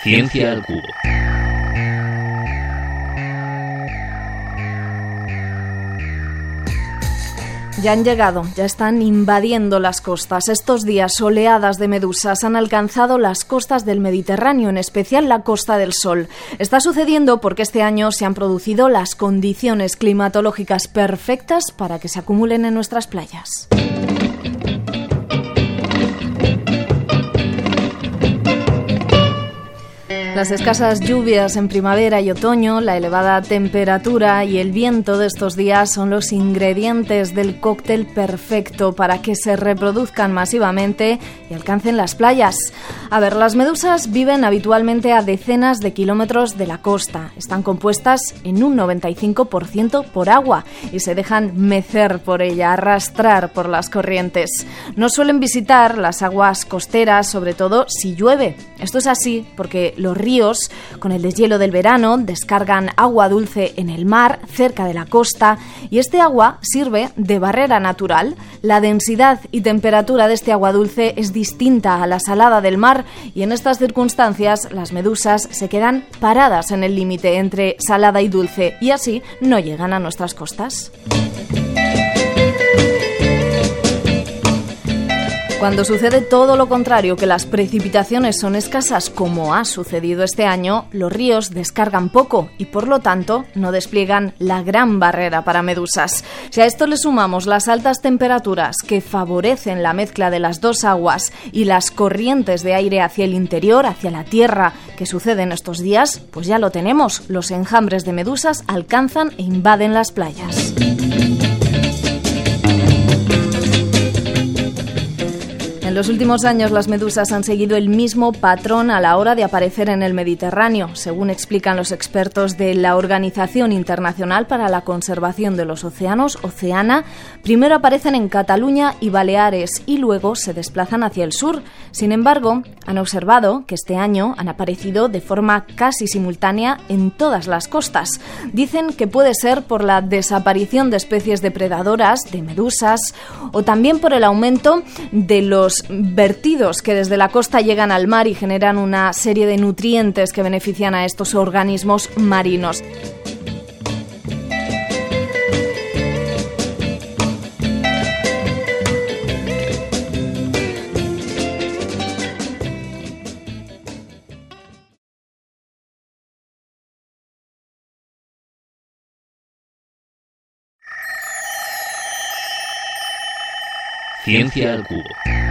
Ciencia al Cubo. Ya han llegado, ya están invadiendo las costas. Estos días oleadas de medusas han alcanzado las costas del Mediterráneo, en especial la Costa del Sol. Está sucediendo porque este año se han producido las condiciones climatológicas perfectas para que se acumulen en nuestras playas. Las escasas lluvias en primavera y otoño, la elevada temperatura y el viento de estos días son los ingredientes del cóctel perfecto para que se reproduzcan masivamente y alcancen las playas. A ver, las medusas viven habitualmente a decenas de kilómetros de la costa. Están compuestas en un 95% por agua y se dejan mecer por ella, arrastrar por las corrientes. No suelen visitar las aguas costeras, sobre todo si llueve. Esto es así porque los ríos, con el deshielo del verano, descargan agua dulce en el mar, cerca de la costa, y este agua sirve de barrera natural. La densidad y temperatura de este agua dulce es distinta a la salada del mar, y en estas circunstancias las medusas se quedan paradas en el límite entre salada y dulce, y así no llegan a nuestras costas. Cuando sucede todo lo contrario, que las precipitaciones son escasas, como ha sucedido este año, los ríos descargan poco y, por lo tanto, no despliegan la gran barrera para medusas. Si a esto le sumamos las altas temperaturas que favorecen la mezcla de las dos aguas y las corrientes de aire hacia el interior, hacia la tierra, que suceden estos días, pues ya lo tenemos. Los enjambres de medusas alcanzan e invaden las playas. En los últimos años las medusas han seguido el mismo patrón a la hora de aparecer en el Mediterráneo. Según explican los expertos de la Organización Internacional para la Conservación de los Océanos, Oceana, primero aparecen en Cataluña y Baleares y luego se desplazan hacia el sur. Sin embargo, han observado que este año han aparecido de forma casi simultánea en todas las costas. Dicen que puede ser por la desaparición de especies depredadoras, de medusas, o también por el aumento de los vertidos que desde la costa llegan al mar y generan una serie de nutrientes que benefician a estos organismos marinos. Ciencia al Cubo.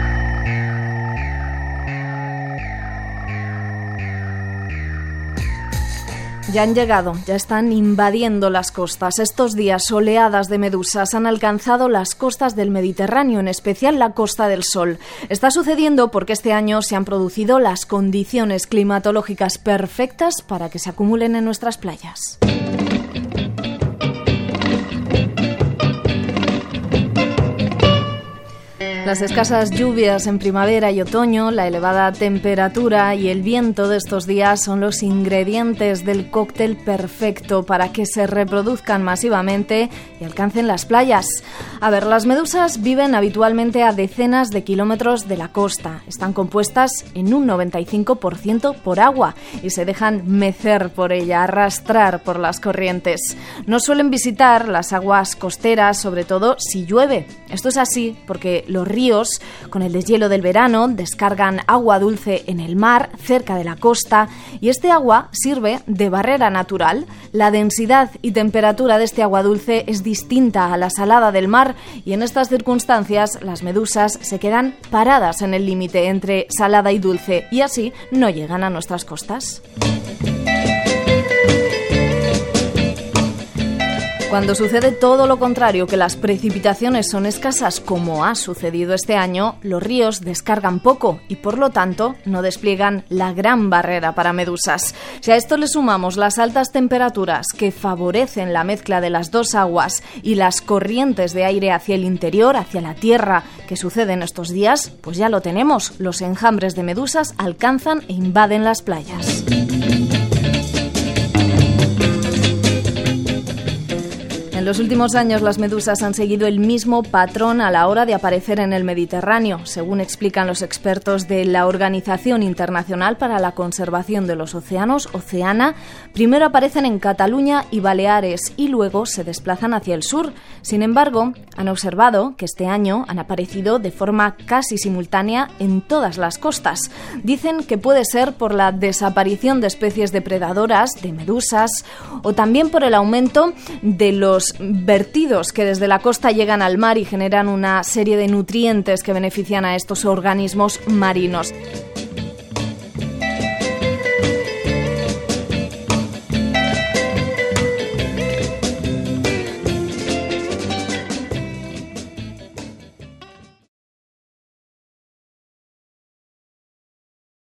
Ya han llegado, ya están invadiendo las costas. Estos días oleadas de medusas han alcanzado las costas del Mediterráneo, en especial la Costa del Sol. Está sucediendo porque este año se han producido las condiciones climatológicas perfectas para que se acumulen en nuestras playas. Las escasas lluvias en primavera y otoño, la elevada temperatura y el viento de estos días son los ingredientes del cóctel perfecto para que se reproduzcan masivamente y alcancen las playas. A ver, las medusas viven habitualmente a decenas de kilómetros de la costa. Están compuestas en un 95% por agua y se dejan mecer por ella, arrastrar por las corrientes. No suelen visitar las aguas costeras, sobre todo si llueve. Esto es así porque los ríos, con el deshielo del verano, descargan agua dulce en el mar, cerca de la costa, y este agua sirve de barrera natural. La densidad y temperatura de este agua dulce es distinta a la salada del mar, y en estas circunstancias las medusas se quedan paradas en el límite entre salada y dulce, y así no llegan a nuestras costas. Cuando sucede todo lo contrario, que las precipitaciones son escasas, como ha sucedido este año, los ríos descargan poco y, por lo tanto, no despliegan la gran barrera para medusas. Si a esto le sumamos las altas temperaturas que favorecen la mezcla de las dos aguas y las corrientes de aire hacia el interior, hacia la tierra, que suceden estos días, pues ya lo tenemos. Los enjambres de medusas alcanzan e invaden las playas. En En los últimos años las medusas han seguido el mismo patrón a la hora de aparecer en el Mediterráneo. Según explican los expertos de la Organización Internacional para la Conservación de los Océanos, Oceana, primero aparecen en Cataluña y Baleares y luego se desplazan hacia el sur. Sin embargo, han observado que este año han aparecido de forma casi simultánea en todas las costas. Dicen que puede ser por la desaparición de especies depredadoras, de medusas, o también por el aumento de los vertidos que desde la costa llegan al mar y generan una serie de nutrientes que benefician a estos organismos marinos.